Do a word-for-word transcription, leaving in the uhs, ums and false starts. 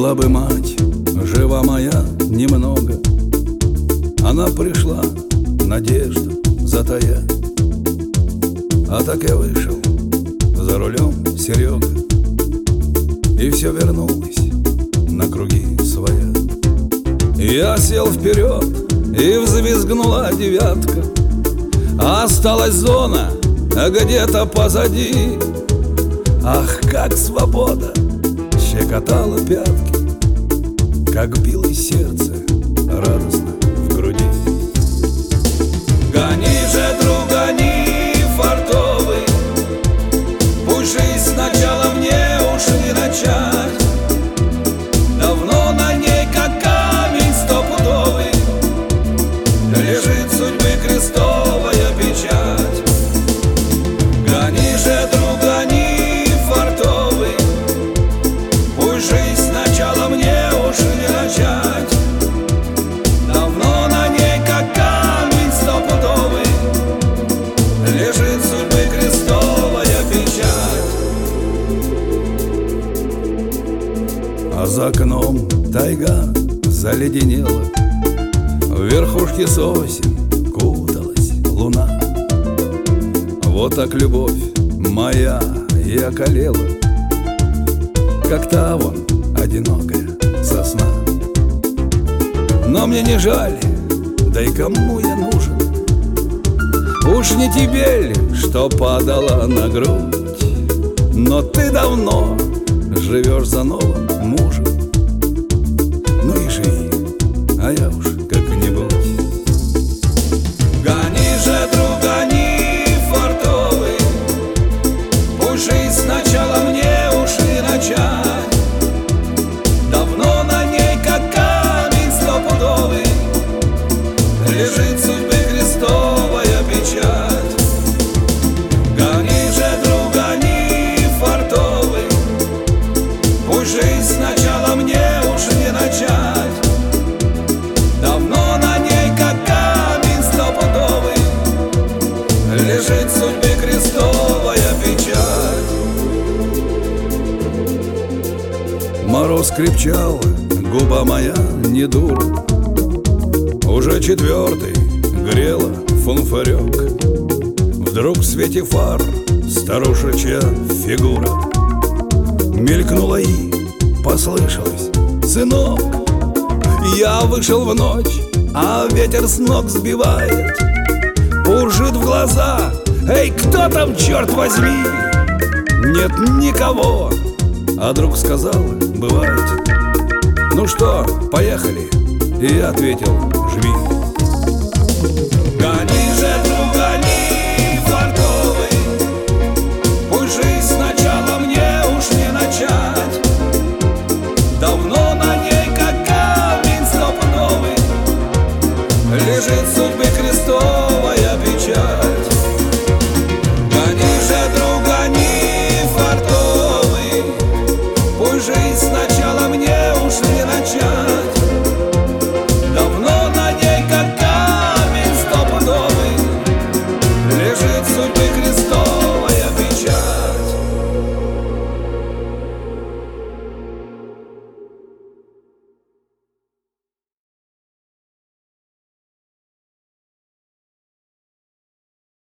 Была бы мать жива моя немного, она пришла надежду затаять. А так я вышел за рулем Серега, и все вернулось на круги своя. Я сел вперед, и взвизгнула девятка. Осталась зона, а где-то позади. Ах, как свобода щекотала пятки, как билось сердце радостно в груди. Гони же, друг, гони, фартовый, пусть жизнь сначала мне уж не начать. Давно на ней, как камень стопудовый, лежит судьбы крестовая печать. Гони же, друг, гони, фартовый, пусть жизнь сначала мне уж не начать. Давно на ней, как камень стопудовый, лежит судьбы крестовая печать. А за окном тайга заледенела, в верхушке сосен куталась луна. Вот так любовь моя и околела, как та вон одинокая сосна. Но мне не жаль, да и кому я нужен? Уж не тебе ли, что падала на грудь? Но ты давно живешь за новым мужем. Ну и живи, а я уж как-нибудь. Гони же, друг, гони, фартовый, пусть жизнь сначала мне уж не начать. Давно на ней, как камень стопудовый, лежит судьбы крестовая печать. Гони же, друг, гони, фартовый, пусть жизнь сначала мне уж не начать. Давно на ней, как камень стопудовый, лежит судьбы крестовая печать. Мороз крепчал, губа моя не дура, уже четвертый грела фонфарек. Вдруг в свете фар старушечья фигура мелькнула и послышалось: сынок. Я вышел в ночь, а ветер с ног сбивает, буржит в глаза. Эй, кто там, черт возьми? Нет никого. А друг сказал: бывает. Ну что, поехали? И я ответил: жми. Гони же, друг, гони, фартовый, пусть жизнь сначала мне уж не начать. Давно на ней, как камень стопудовый, лежит судьбы крестов.